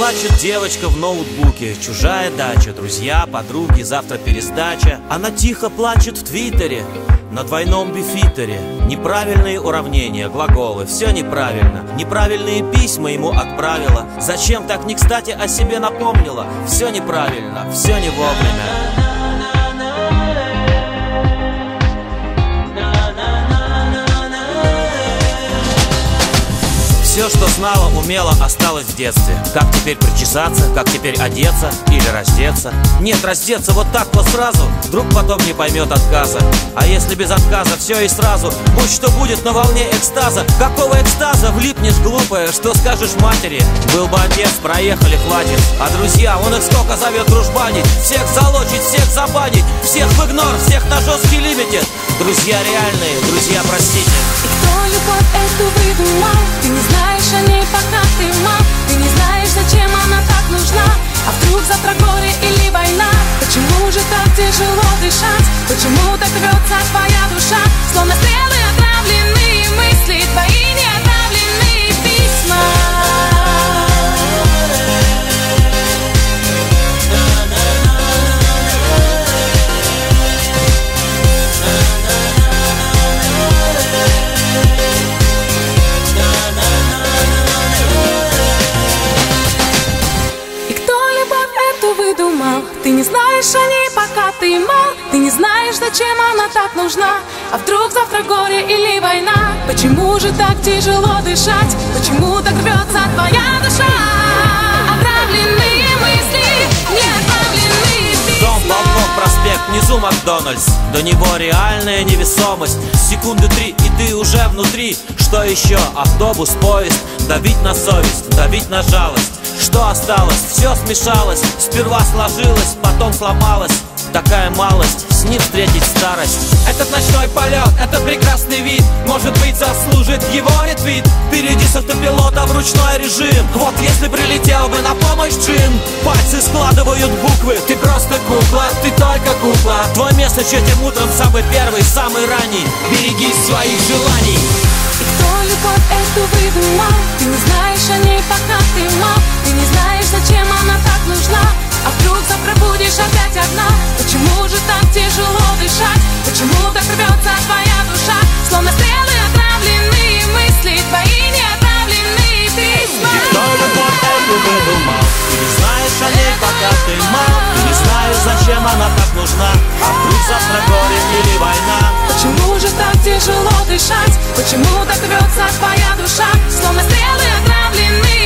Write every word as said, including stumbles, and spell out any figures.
плачет девочка в ноутбуке. Чужая дача, друзья, подруги, завтра пересдача. Она тихо плачет в твиттере на двойном бифитере. Неправильные уравнения, глаголы, все неправильно. Неправильные письма ему отправила. Зачем так не кстати о себе напомнила? Все неправильно, все не вовремя. Все, что знала, умела, осталось в детстве. Как теперь причесаться, как теперь одеться или раздеться? Нет, раздеться вот так вот сразу, вдруг потом не поймет отказа. А если без отказа все и сразу, будь что будет на волне экстаза. Какого экстаза влипнешь, глупая, что скажешь матери? Был бы отец, проехали, хватит. А друзья, он их сколько зовет дружбанить. Всех залочить, всех забанить, всех в игнор, всех на жесткий лимитед. Друзья реальные, друзья, простите. И кто любовь эту выдумал? Ты не знаешь о ней, пока ты мал. Ты не знаешь, зачем она так нужна. А вдруг завтра горе или война? Почему же так тяжело дышать? Почему так рвется твоя душа? Словно стрелы отравленные мысли, твои неотправленные письма. Ты не знаешь о ней, пока ты мал. Ты не знаешь, зачем она так нужна. А вдруг завтра горе или война? Почему же так тяжело дышать? Почему так рвется твоя душа? Отравленные мысли, неотправленные письма. Дом, балкон, проспект, внизу Макдональдс. До него реальная невесомость. Секунды три, и ты уже внутри. Что еще? Автобус, поезд. Давить на совесть, давить на жалость. Что осталось? Все смешалось. Сперва сложилось, потом сломалось. Такая малость, с ним встретить старость. Этот ночной полет, это прекрасный вид. Может быть, заслужит его ретвит. Впереди с автопилота в ручной режим. Вот если прилетел бы на помощь Джин. Пальцы складывают буквы. Ты просто кукла, ты только кукла. Твой месяц этим утром самый первый, самый ранний. Берегись своих желаний. И кто любовь эту выдумал? Ты не знаешь о ней, пока ты мал. Ты не знаешь, зачем она так нужна. А вдруг завтра будешь опять одна? Почему же так тяжело дышать? Почему так рвется твоя душа? Словно стрелы отравленные мысли, твои неотправленные письма. И кто любовь эту выдумал? Ты не знаешь о ней, пока ты мал. Ты не знаешь, зачем она так нужна. А вдруг завтра горе или война? Почему же так тяжело дышать? Почему так рвется твоя душа? Словно стрелы отравленные